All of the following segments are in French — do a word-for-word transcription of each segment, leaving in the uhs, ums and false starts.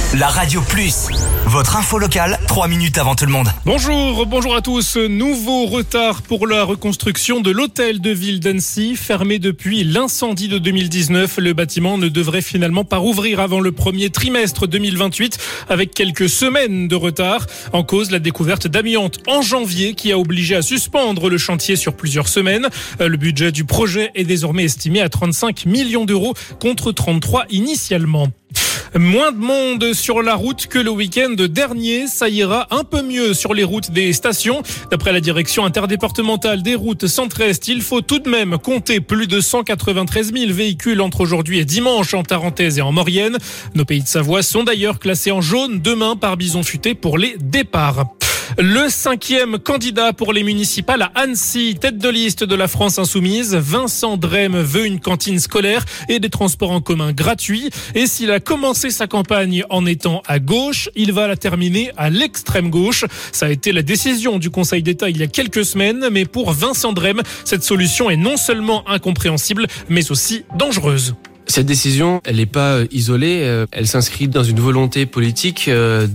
La Radio Plus, votre info locale, trois minutes avant tout le monde. Bonjour, bonjour à tous. Nouveau retard pour la reconstruction de l'hôtel de ville d'Annecy. Fermé depuis l'incendie de deux mille dix-neuf, le bâtiment ne devrait finalement pas rouvrir avant le premier trimestre deux mille vingt-huit, avec quelques semaines de retard. En cause, la découverte d'amiante en janvier qui a obligé à suspendre le chantier sur plusieurs semaines. Le budget du projet est désormais estimé à trente-cinq millions d'euros contre trente-trois initialement. Moins de monde sur la route que le week-end dernier. Ça ira un peu mieux sur les routes des stations. D'après la direction interdépartementale des routes centre-est, il faut tout de même compter plus de cent quatre-vingt-treize mille véhicules entre aujourd'hui et dimanche en Tarentaise et en Maurienne. Nos Pays de Savoie sont d'ailleurs classés en jaune demain par Bison Futé pour les départs. Le cinquième candidat pour les municipales à Annecy, tête de liste de la France Insoumise, Vincent Drème veut une cantine scolaire et des transports en commun gratuits. Et s'il a commencé sa campagne en étant à gauche, il va la terminer à l'extrême gauche. Ça a été la décision du Conseil d'État il y a quelques semaines, mais pour Vincent Drème, cette solution est non seulement incompréhensible, mais aussi dangereuse. Cette décision, elle n'est pas isolée, elle s'inscrit dans une volonté politique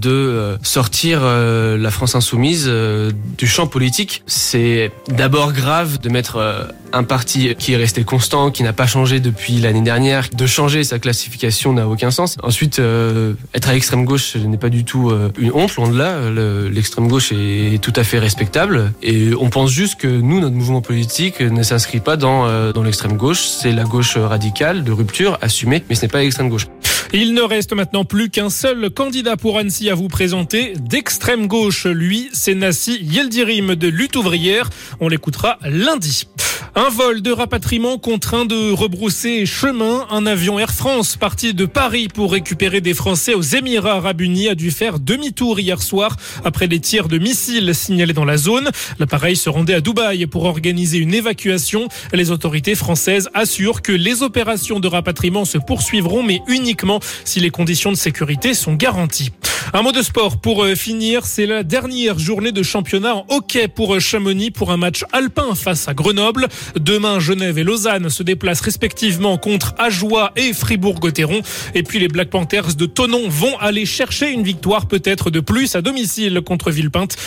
de sortir la France insoumise du champ politique. C'est d'abord grave de mettre un parti qui est resté constant, qui n'a pas changé depuis l'année dernière, de changer sa classification n'a aucun sens. Ensuite, être à l'extrême gauche n'est pas du tout une honte, loin de là. L'extrême gauche est tout à fait respectable et on pense juste que nous, notre mouvement politique ne s'inscrit pas dans, dans l'extrême gauche. C'est la gauche radicale de rupture, assumé, mais ce n'est pas l'extrême gauche. Il ne reste maintenant plus qu'un seul candidat pour Annecy à vous présenter. D'extrême gauche, lui, c'est Nassi Yildirim de Lutte ouvrière. On l'écoutera lundi. Un vol de rapatriement contraint de rebrousser chemin. Un avion Air France parti de Paris pour récupérer des Français aux Émirats Arabes Unis a dû faire demi-tour hier soir après les tirs de missiles signalés dans la zone. L'appareil se rendait à Dubaï pour organiser une évacuation. Les autorités françaises assurent que les opérations de rapatriement se poursuivront, mais uniquement si les conditions de sécurité sont garanties. Un mot de sport pour finir, c'est la dernière journée de championnat en hockey pour Chamonix pour un match alpin face à Grenoble. Demain, Genève et Lausanne se déplacent respectivement contre Ajoie et Fribourg-Gotteron. Et puis les Black Panthers de Thonon vont aller chercher une victoire peut-être de plus à domicile contre Villepinte.